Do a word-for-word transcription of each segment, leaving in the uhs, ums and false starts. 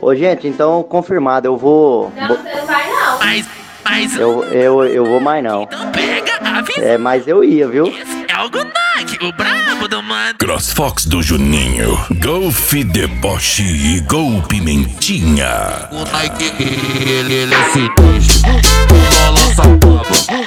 Ô, gente, então confirmado, eu vou... Não, você não vai não. Mas, mas... Eu, eu, eu vou mais não. Então pega a visão. É, mas eu ia, viu? Esse é o Gunnak, o brabo do mano. CrossFox do Juninho, Golfe Deboche e Gol Pimentinha. O Nike, ele, ele é sinistro. Lola Sapaba.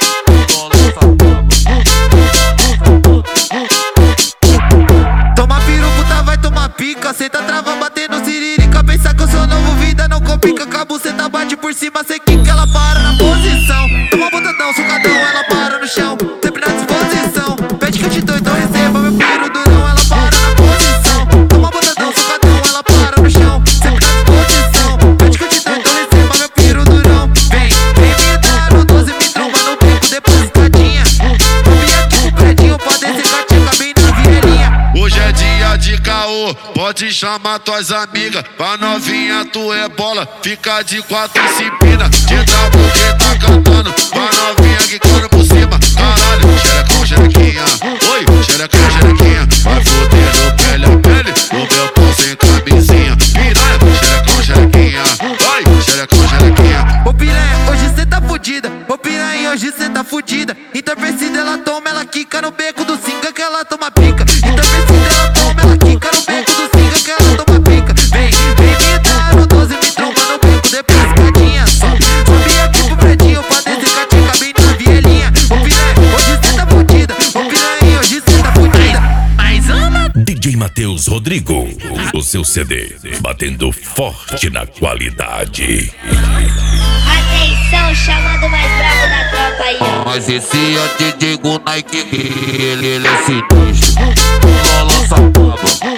Toma piruputa, vai tomar pica. Senta trava, batendo siririca. Pensa que eu sou novo, vida não complica. Com a buceta bate por cima, cê quica, ela para na posição. Toma botadão, sucadão, ela para no chão. Sempre na disposição. Pede que eu te dou, então receba meu piru durão. Ela para na posição. Toma botadão, sucadão, ela para no chão. Sempre na disposição. Pede que eu te dou, então receba meu piru durão. Vem, vem me dar no doze, me tromba no beco, depois escadinha. Subi aqui pro predinho, pode ser catinga bem na vielinha. Hoje é dia de caô, pode chamar tuas amigas. Pra novinha tu é bola, fica de quatro e se empina. Te dá porque tá cantando, pra novinha que corre por cima. Caralho, xerecão, xerequinha. Oi, xerecão, xerequinha. Vai foder no pele a pele, no meu pão sem camisinha. Piranha, xerecão, xerequinha. Oi, xerecão, xerequinha. Ô piranha, hoje cê tá fudida. Ô piranha, hoje cê tá fudida. Entorpecida, ela toma, ela quica no beco do singa que ela toma pica. Entorpecida, ela toma, ela quica no beco do singa que ela toma pica. Vem, vem me dar no doze, me tromba no beco, depois escadinha. Sobe, sobe aqui pro predinho, pra descer catinga bem na vielinha. Ô piranha, hoje cê tá fudida. Ô piranha, hoje cê tá fudida. Mais uma. D J Matheus Rodrigo, o seu C D, batendo forte na qualidade. Atenção, chamando o mais bravo da tropa aí, ó. Mas esse é D J Gunnak, ele, ele é sinistro. Lola Sapaba.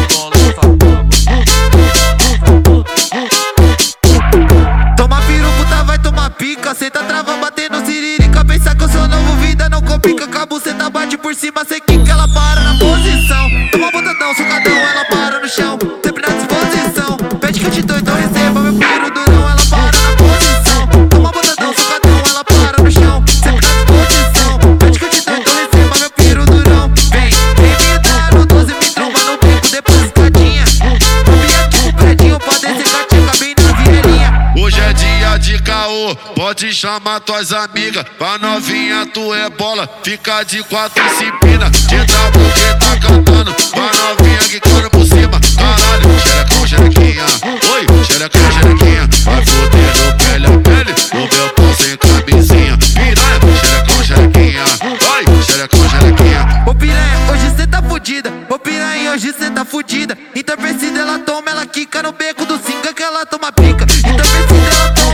Toma piruputa, vai tomar pica. Senta trava, batendo siririca. Pensa que eu sou novo, vida não complica. Com a buceta bate por cima, cê quica, ela para na posição. Toma botadão, sucadão, ela para no chão. Sempre na disposição. Pede que eu te dou, então receba meu piru durão. Ela para na posição. Toma botadão, sucadão, ela para no chão. Sempre na disposição. Pede que eu te dou, então receba meu piru durão. Vem, vem me dar no doze, me tromba no beco, depois escadinha. Subi aqui pro predinho, pode ser catinga bem na vielinha. Hoje é dia de caô, pode chamar tuas amigas. Pra novinha tu é bola, fica de quatro e se empina. Te dá porque tá cantando, pra novinha que corre por cima. Caralho, xerecão, xerequinha. Oi, xerecão, xerequinha. Vai foder no pele a pele, no meu pão sem camisinha. Piranha, xerecão, xerequinha. Oi, xerecão, xerequinha. Ô piranha, hoje cê tá fudida. Ô piranha, hoje cê tá fudida. Entorpecida, ela toma, ela quica no beco do singa que ela toma pica. Entorpecida, ela toma.